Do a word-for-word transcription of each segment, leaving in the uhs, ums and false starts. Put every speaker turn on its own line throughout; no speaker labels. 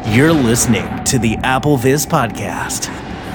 You're listening to the AppleVis Podcast.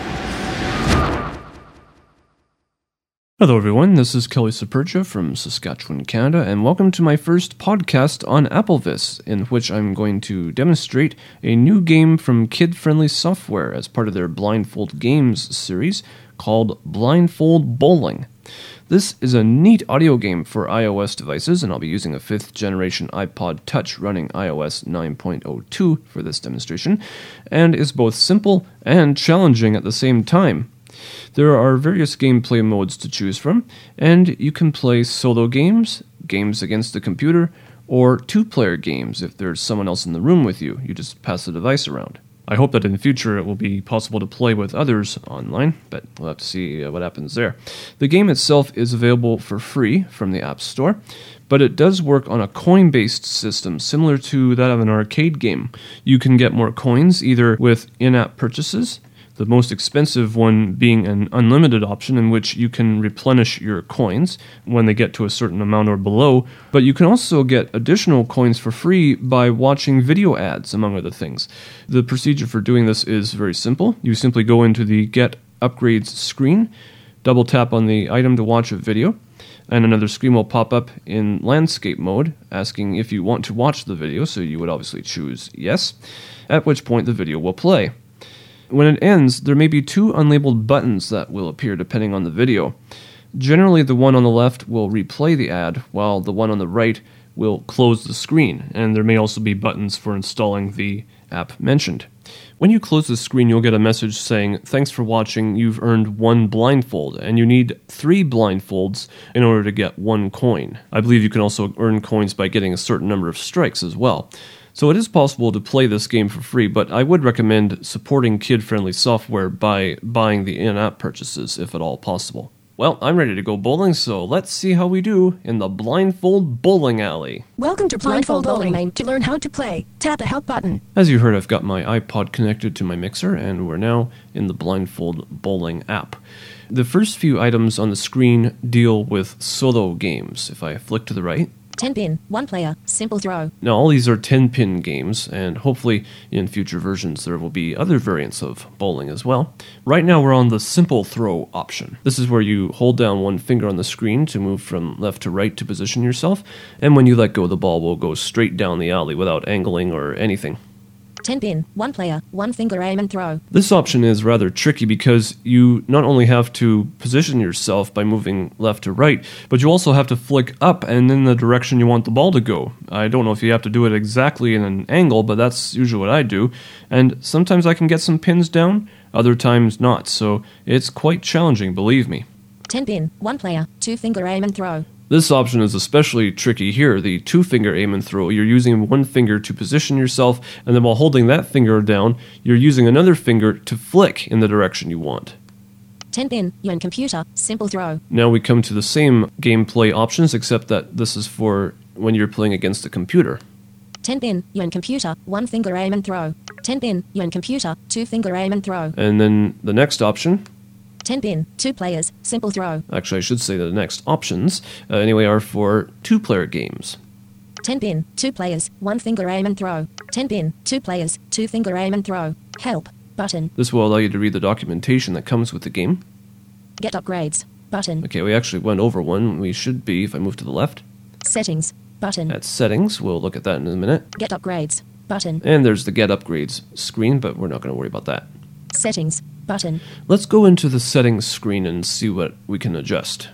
Hello everyone, this is Kelly Supercha from Saskatchewan, Canada, and welcome to my first podcast on AppleVis, in which I'm going to demonstrate a new game from Kid Friendly Software as part of their Blindfold Games series called Blindfold Bowling. This is a neat audio game for iOS devices, and I'll be using a fifth generation iPod Touch running i O S nine point oh two for this demonstration, and is both simple and challenging at the same time. There are various gameplay modes to choose from, and you can play solo games, games against the computer, or two-player games if there's someone else in the room with you. You just pass the device around. I hope that in the future it will be possible to play with others online, but we'll have to see what happens there. The game itself is available for free from the App Store, but it does work on a coin-based system similar to that of an arcade game. You can get more coins either with in-app purchases, the most expensive one being an unlimited option in which you can replenish your coins when they get to a certain amount or below, but you can also get additional coins for free by watching video ads, among other things. The procedure for doing this is very simple. You simply go into the Get Upgrades screen, double tap on the item to watch a video, and another screen will pop up in landscape mode asking if you want to watch the video, so you would obviously choose yes, at which point the video will play. When it ends, there may be two unlabeled buttons that will appear depending on the video. Generally, the one on the left will replay the ad, while the one on the right will close the screen, and there may also be buttons for installing the app mentioned. When you close the screen, you'll get a message saying, "Thanks for watching, you've earned one blindfold," and you need three blindfolds in order to get one coin. I believe you can also earn coins by getting a certain number of strikes as well. So it is possible to play this game for free, but I would recommend supporting kid-friendly software by buying the in-app purchases, if at all possible. Well, I'm ready to go bowling, so let's see how we do in the Blindfold Bowling Alley.
Welcome to Blindfold Bowling. To learn how to play, tap the help button.
As you heard, I've got my iPod connected to my mixer, and we're now in the Blindfold Bowling app. The first few items on the screen deal with solo games. If I flick to the right,
ten pin, one player, simple throw.
Now, all these are ten-pin games, and hopefully in future versions there will be other variants of bowling as well. Right now we're on the simple throw option. This is where you hold down one finger on the screen to move from left to right to position yourself, and when you let go, the ball will go straight down the alley without angling or anything.
ten pin, one player, one finger aim and throw.
This option is rather tricky because you not only have to position yourself by moving left to right, but you also have to flick up and in the direction you want the ball to go. I don't know if you have to do it exactly in an angle, but that's usually what I do. And sometimes I can get some pins down, other times not, so it's quite challenging, believe me.
ten pin, one player, two finger aim and throw.
This option is especially tricky here, the two-finger aim and throw. You're using one finger to position yourself, and then while holding that finger down, you're using another finger to flick in the direction you want.
ten pin, you're in computer, simple throw.
Now we come to the same gameplay options, except that this is for when you're playing against a computer.
ten pin, you're in computer, one finger aim and throw. ten pin, you're in computer, two finger aim and throw.
And then the next option,
ten pin, two players, simple throw.
actually I should say the next options, uh, anyway, are for two-player games.
ten pin, two players, one finger aim and throw. ten pin, two players, two finger aim and throw. Help button.
This will allow you to read the documentation that comes with the game.
Get upgrades button.
Okay, we actually went over one. We should be, if I move to the left,
Settings button.
at settings. We'll look at that in a minute.
Get upgrades button.
And there's the Get Upgrades screen, but we're not going to worry about that.
Settings button.
Let's go into the settings screen and see what we can adjust.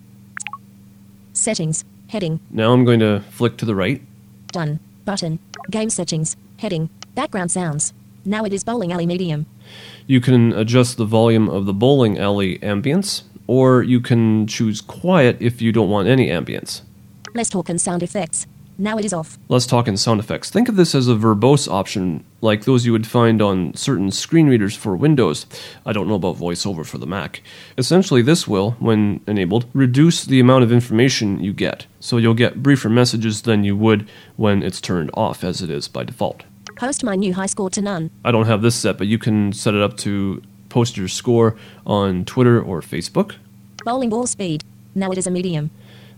Settings heading.
Now I'm going to flick to the right.
Done button. Game settings heading. Background sounds. Now it is bowling alley medium.
You can adjust the volume of the bowling alley ambience, or you can choose quiet if you don't want any ambience.
Less talk and sound effects. Now it is off.
Let's talk in sound effects. Think of this as a verbose option, like those you would find on certain screen readers for Windows. I don't know about VoiceOver for the Mac. Essentially, this will, when enabled, reduce the amount of information you get. So you'll get briefer messages than you would when it's turned off, as it is by default.
Post my new high score to none.
I don't have this set, but you can set it up to post your score on Twitter or Facebook.
Bowling ball speed. Now it is a medium.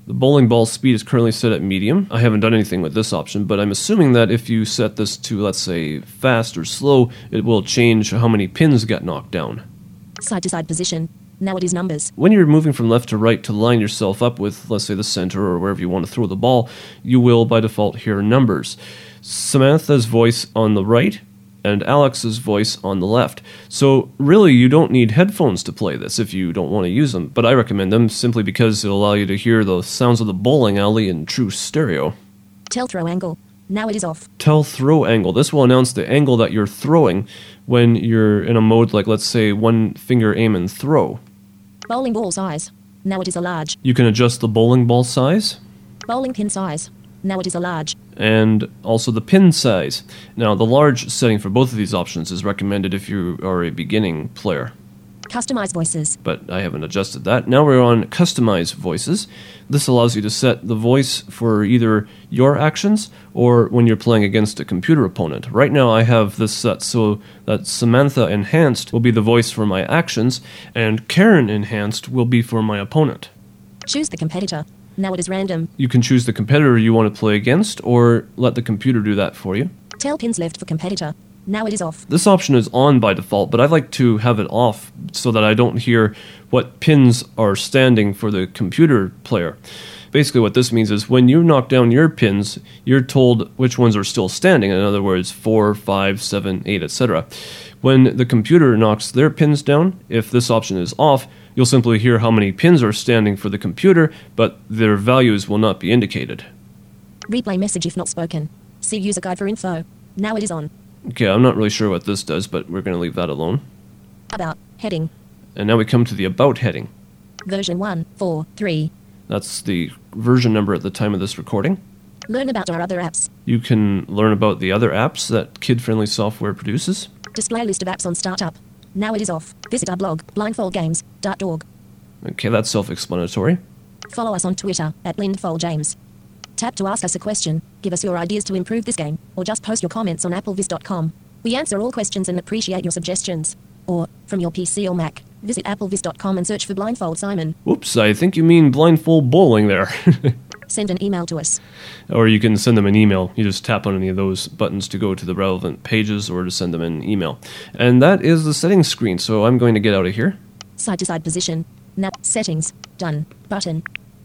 The bowling ball speed is currently set at medium. I haven't done anything with this option, but I'm assuming that if you set this to, let's say, fast or slow, it will change how many pins get knocked down.
Side to side position. Now it is numbers.
When you're moving from left to right to line yourself up with, let's say, the center or wherever you want to throw the ball, you will, by default, hear numbers. Samantha's voice on the right and Alex's voice on the left. So really, you don't need headphones to play this if you don't want to use them, but I recommend them simply because it'll allow you to hear the sounds of the bowling alley in true stereo.
Tell throw angle. Now it is off.
Tell throw angle. This will announce the angle that you're throwing when you're in a mode like, let's say, one finger aim and throw.
Bowling ball size. Now it is a large.
You can adjust the bowling ball size.
Bowling pin size. Now it is a large.
And also the pin size. Now, the large setting for both of these options is recommended if you are a beginning player.
Customize voices.
But I haven't adjusted that. Now we're on Customize Voices. This allows you to set the voice for either your actions or when you're playing against a computer opponent. Right now I have this set so that Samantha Enhanced will be the voice for my actions, and Karen Enhanced will be for my opponent.
Choose the competitor. Now it is random.
You can choose the competitor you want to play against, or let the computer do that for you.
Tell pins left for competitor. Now it is off.
This option is on by default, but I like to have it off so that I don't hear what pins are standing for the computer player. Basically what this means is when you knock down your pins, you're told which ones are still standing. In other words, four, five, seven, eight, et cetera. When the computer knocks their pins down, if this option is off, you'll simply hear how many pins are standing for the computer, but their values will not be indicated.
Replay message if not spoken. See user guide for info. Now it is on.
Okay, I'm not really sure what this does, but we're going to leave that alone.
About. Heading.
And now we come to the About heading.
Version one four three.
That's the version number at the time of this recording.
Learn about our other apps.
You can learn about the other apps that kid-friendly software produces.
Display list of apps on startup. Now it is off. Visit our blog, blindfold games dot org.
Okay, that's self-explanatory.
Follow us on Twitter, at blindfoldjames. Tap to ask us a question, give us your ideas to improve this game, or just post your comments on applevis dot com. We answer all questions and appreciate your suggestions. Or, from your P C or Mac, visit applevis dot com and search for Blindfold Simon.
Whoops, I think you mean blindfold bowling there.
Send an email to us.
Or you can send them an email. You just tap on any of those buttons to go to the relevant pages or to send them an email. And that is the settings screen, so I'm going to get out of here.
Side to side position. Nav. Settings. Done. Button.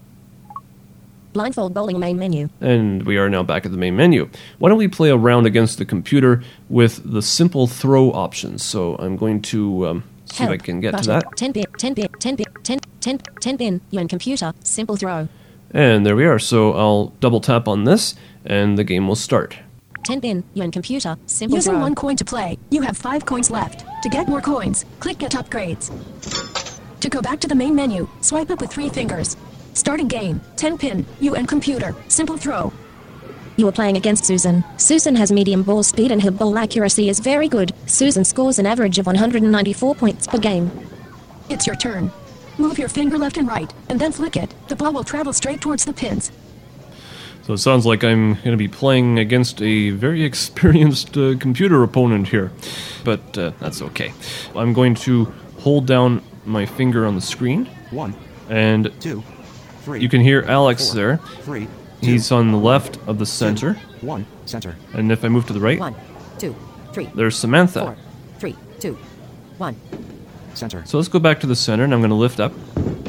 Blindfold bowling main menu.
And we are now back at the main menu. Why don't we play a round against the computer with the simple throw options? So I'm going to um, see
Help.
if I can get
Button.
to that.
ten pin. ten pin. ten pin. ten, ten, ten pin. You and computer. Simple throw.
And there we are. So I'll double tap on this, and the game will start.
ten pin. You and computer. Simple
Using
throw.
one coin to play, you have five coins left. To get more coins, click Get Upgrades. To go back to the main menu, swipe up with three fingers. Starting game, ten pin, you and computer, simple throw.
You are playing against Susan. Susan has medium ball speed and her ball accuracy is very good. Susan scores an average of one hundred ninety-four points per game.
It's your turn. Move your finger left and right, and then flick it. The ball will travel straight towards the pins.
So it sounds like I'm going to be playing against a very experienced uh, computer opponent here. But uh, that's okay. I'm going to hold down my finger on the screen.
One,
and
two, three.
You can hear Alex
four,
there.
Three.
He's
two,
on the left of the center.
two, one, center.
And if I move to the right,
One, two, three,
there's Samantha.
four, three, two, one.
Center.
So let's go back to the center, and I'm going to lift up.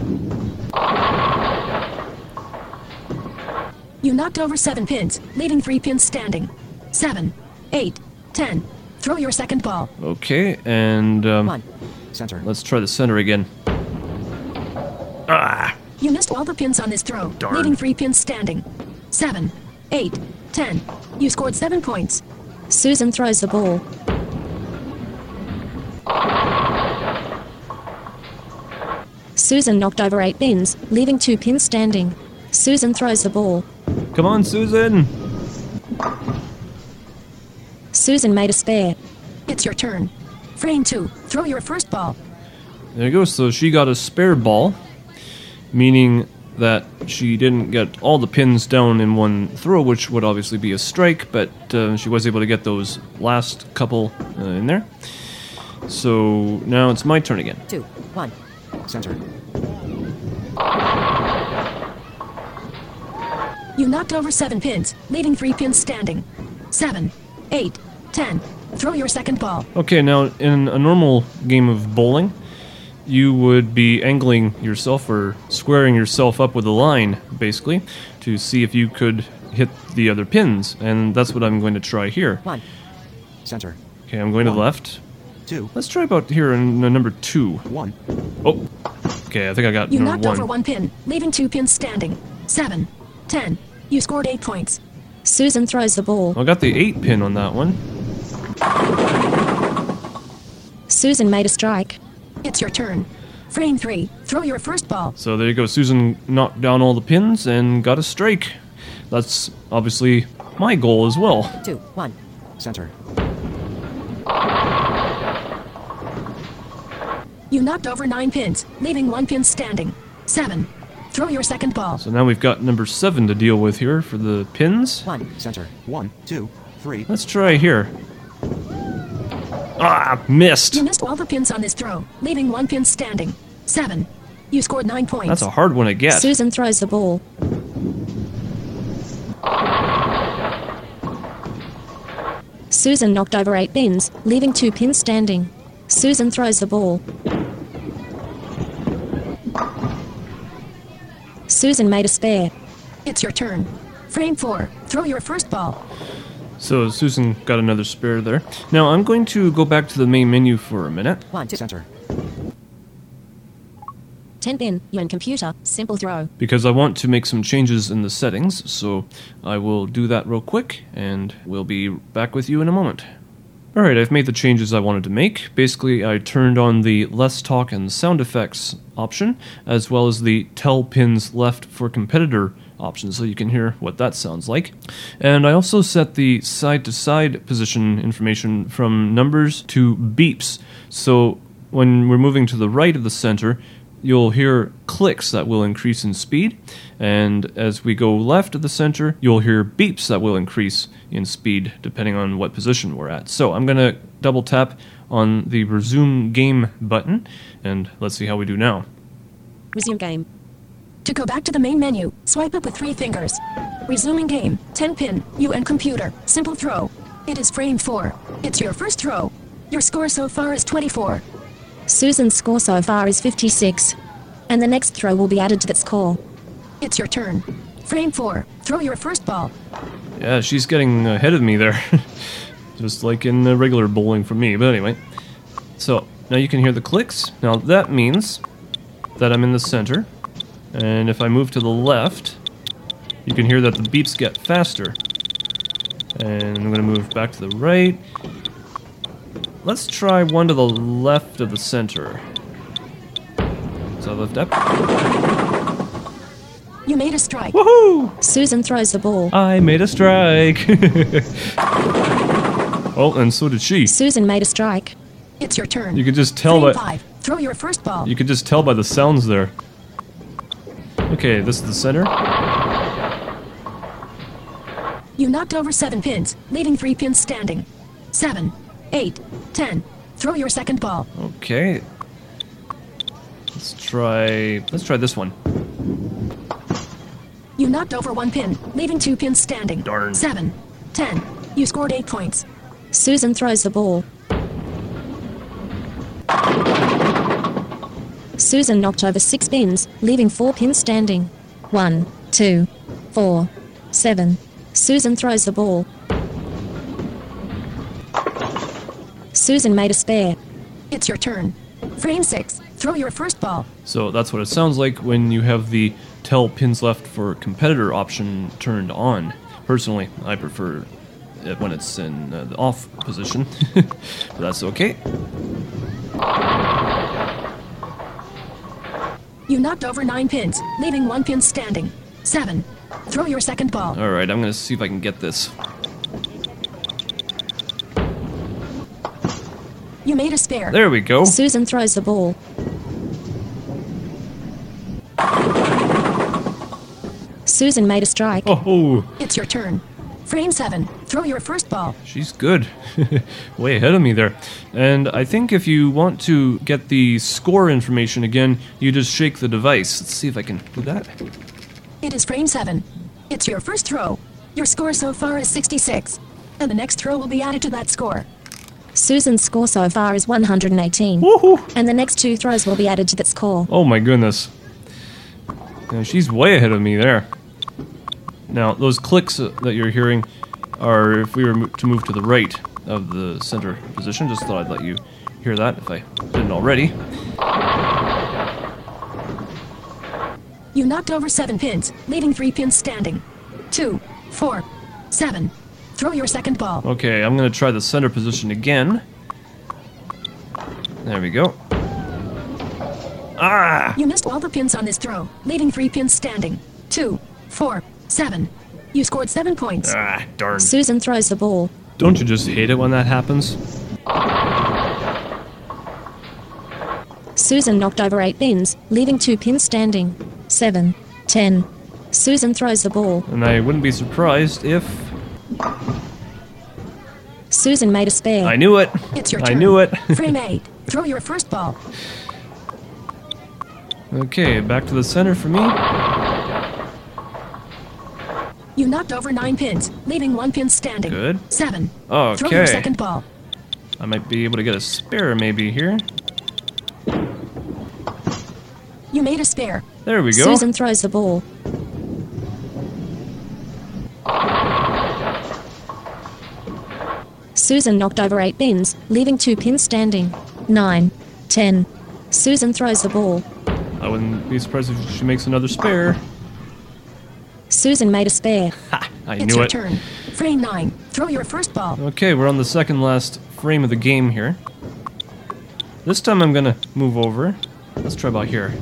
You knocked over seven pins, leaving three pins standing. Seven, eight, ten. Throw your second ball.
Okay, and um,
One.
Center.
let's try the center again. Ah!
You missed all the pins on this throw,
Darn.
leaving three pins standing. Seven, eight, ten. You scored seven points.
Susan throws the ball. Susan knocked over eight pins, leaving two pins standing. Susan throws the ball.
Come on, Susan!
Susan made a spare.
It's your turn. Frame two. Throw your first ball.
There you go. So she got a spare ball, meaning that she didn't get all the pins down in one throw, which would obviously be a strike, but uh, she was able to get those last couple uh, in there. So now it's my turn again.
Two, one.
Center.
You knocked over seven pins, leaving three pins standing. Seven, eight, ten. Throw your second ball.
Okay, now in a normal game of bowling, you would be angling yourself or squaring yourself up with a line, basically, to see if you could hit the other pins, and that's what I'm going to try here.
One.
Center.
Okay, I'm going to the
One.
left.
Two.
Let's try about here in uh, number two.
One.
Oh, okay, I think I got
You
number
knocked
one.
over one pin, leaving two pins standing. Seven, ten. You scored eight points.
Susan throws the ball.
I got the eight pin on that one.
Susan made a strike.
It's your turn. Frame three. Throw your first ball.
So there you go. Susan knocked down all the pins and got a strike. That's obviously my goal as well.
Two. One.
Center.
You knocked over nine pins, leaving one pin standing. Seven. Throw your second ball.
So now we've got number seven to deal with here for the pins.
One.
Center. One. Two. Three.
Let's try here. Ah, missed.
You missed all the pins on this throw, leaving one pin standing. Seven. You scored nine points.
That's a hard one to get.
Susan throws the ball. Susan knocked over eight pins, leaving two pins standing. Susan throws the ball. Susan made a spare.
It's your turn. Frame four. Throw your first ball.
So Susan got another spare there. Now I'm going to go back to the main menu for a minute.
One. Two.
Center.
ten pin, you and computer, simple throw.
Because I want to make some changes in the settings, so I will do that real quick, and we'll be back with you in a moment. Alright, I've made the changes I wanted to make. Basically, I turned on the Less Talk and Sound Effects option, as well as the Tell Pins Left for Competitor option, so you can hear what that sounds like. And I also set the side-to-side position information from numbers to beeps, so when we're moving to the right of the center, you'll hear clicks that will increase in speed, and as we go left of the center, you'll hear beeps that will increase in speed depending on what position we're at. So I'm going to double tap on the Resume Game button, and let's see how we do now.
Resume game.
To go back to the main menu, swipe up with three fingers. Resuming game. ten pin. You and computer. Simple throw. It is frame four. It's your first throw. Your score so far is twenty-four.
Susan's score so far is fifty-six. And the next throw will be added to that score.
It's your turn. Frame four. Throw your first ball.
Yeah, she's getting ahead of me there. Just like in the regular bowling for me, but anyway. So, now you can hear the clicks. Now that means that I'm in the center. And if I move to the left, you can hear that the beeps get faster. And I'm going to move back to the right. Let's try one to the left of the center. So lift up.
You made a strike.
Woohoo!
Susan throws the ball.
I made a strike. Oh, and so did she.
Susan made a strike.
It's your turn.
You could just tell
Frame
by
five. Throw your first ball.
you could just tell by the sounds there. Okay, this is the center.
You knocked over seven pins, leaving three pins standing. Seven, eight, ten. Throw your second ball.
Okay. Let's try let's try this one.
You knocked over one pin, leaving two pins standing.
Darn.
Seven, ten. You scored eight points.
Susan throws the ball. Susan knocked over six pins, leaving four pins standing. One, two, four, seven. Susan throws the ball. Susan made a spare.
It's your turn. Frame six. Throw your first ball.
So that's what it sounds like when you have the Tell Pins Left for Competitor option turned on. Personally, I prefer it when it's in uh, the off position. But that's okay.
You knocked over nine pins, leaving one pin standing. Seven. Throw your second ball.
Alright, I'm going to see if I can get this.
You made a spare.
There we go.
Susan throws the ball. Susan made a strike.
Oh,
It's your turn. Frame seven. Throw your first ball.
she's good. Way ahead of me there. And I think if you want to get the score information again, you just shake the device. Let's see if I can do that.
It is frame seven. It's your first throw. Your score so far is sixty-six. And the next throw will be added to that score.
Susan's score so far is one hundred eighteen.
Woohoo!
And the next two throws will be added to that score.
Oh my goodness. Yeah, she's way ahead of me there. Now, those clicks uh, that you're hearing are if we were mo- to move to the right of the center position. Just thought I'd let you hear that if I didn't already.
You knocked over seven pins, leaving three pins standing. Two, four, seven. Throw your second ball.
Okay, I'm going to try the center position again. There we go. Ah!
You missed all the pins on this throw, leaving three pins standing. Two, four, seven. You scored seven points.
Ah, darn.
Susan throws the ball.
Don't you just hate it when that happens?
Susan knocked over eight pins, leaving two pins standing. Seven, ten. Susan throws the ball.
And I wouldn't be surprised if...
Susan made a spare.
I knew it!
It's your
I
turn.
knew it!
Frame eight. Throw your first ball.
Okay, back to the center for me.
You knocked over nine pins, leaving one pin standing.
Good.
Seven. Throw your
Okay.
second ball.
I might be able to get a spare maybe here.
You made a spare.
There we go.
Susan throws the ball. Susan knocked over eight pins, leaving two pins standing. Nine, ten. Susan throws the ball.
I wouldn't be surprised if she makes another spare.
Susan made a spare.
Ha! I
It's
knew
your
it.
turn. Frame nine. Throw your first ball.
Okay, we're on the second last frame of the game here. This time I'm gonna move over. Let's try about here.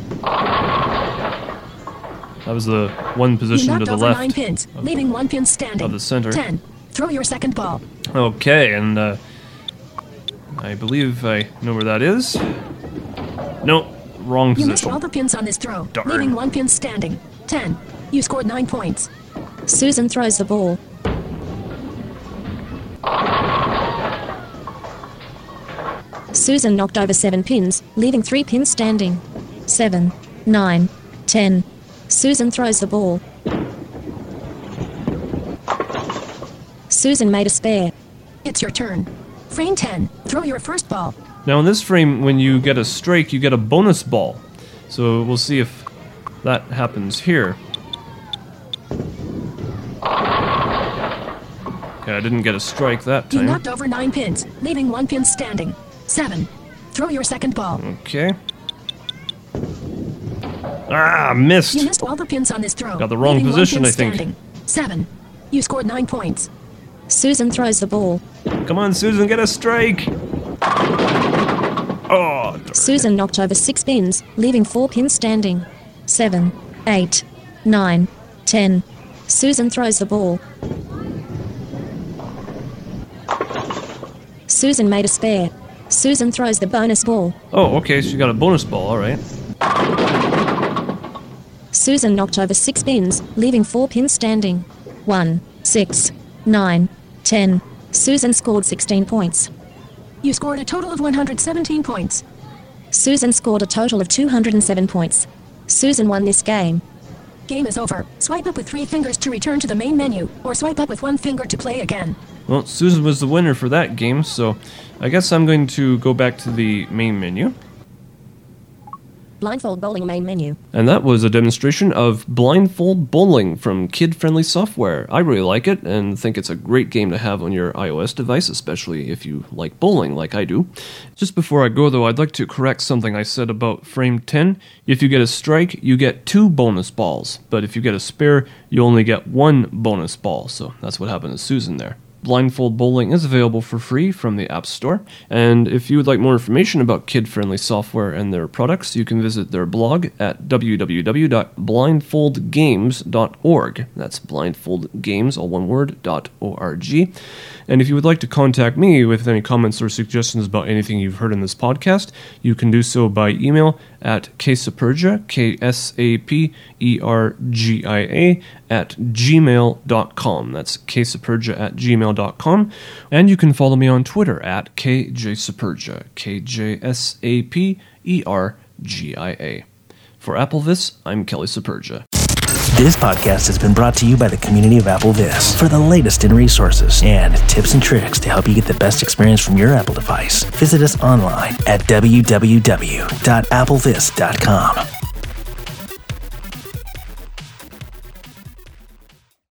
That was the one
You
position to
knocked
the
over
left.
nine pins, leaving one pin standing.
of the center.
Ten. Throw your second ball.
Okay, and uh, I believe I know where that is. Nope, wrong
You missed
position.
all the pins on this throw,
Darn.
leaving one pin standing. Ten. You scored nine points.
Susan throws the ball. Susan knocked over seven pins, leaving three pins standing. Seven, nine, ten. Susan throws the ball. Susan made a spare.
It's your turn. Frame ten. Throw your first ball.
Now in this frame, when you get a strike, you get a bonus ball. So we'll see if that happens here. Okay, I didn't get a strike that
You
time.
knocked over nine pins, leaving one pin standing. Seven. Throw your second ball.
Okay. Ah, missed.
You missed all the pins on this throw.
Got the wrong
leaving one
position,
pin
I think.
standing. Seven. You scored nine points.
Susan throws the ball.
Come on, Susan, get a strike. Oh, darn.
Susan knocked over six pins, leaving four pins standing. Seven, eight, nine, ten. Susan throws the ball. Susan made a spare. Susan throws the bonus ball.
Oh, okay, she got a bonus ball, all right.
Susan knocked over six pins, leaving four pins standing. One, six, nine, ten. Susan scored sixteen points.
You scored a total of one hundred seventeen points.
Susan scored a total of two hundred seven points. Susan won this game.
Game is over. Swipe up with three fingers to return to the main menu, or swipe up with one finger to play again.
Well, Susan was the winner for that game, so I guess I'm going to go back to the main menu.
Blindfold bowling main menu.
And that was a demonstration of Blindfold Bowling from Kid Friendly Software. I really like it and think it's a great game to have on your iOS device, especially if you like bowling like I do. Just before I go though, I'd like to correct something I said about frame ten. If you get a strike, you get two bonus balls, but if you get a spare, you only get one bonus ball, so that's what happened to Susan there. Blindfold Bowling is available for free from the App Store, and if you would like more information about kid-friendly software and their products, you can visit their blog at w w w dot blindfold games dot org. That's blindfold games, all one word, .org. And if you would like to contact me with any comments or suggestions about anything you've heard in this podcast, you can do so by email at ksapergia, K S A P E R G I A, at gmail dot com. That's ksapergia at gmail dot com. And you can follow me on Twitter at kjsapergia, K J S A P E R G I A. For Applevis, I'm Kelly Sapergia.
This podcast has been brought to you by the community of AppleVis. For the latest in resources and tips and tricks to help you get the best experience from your Apple device, visit us online at w w w dot applevis dot com.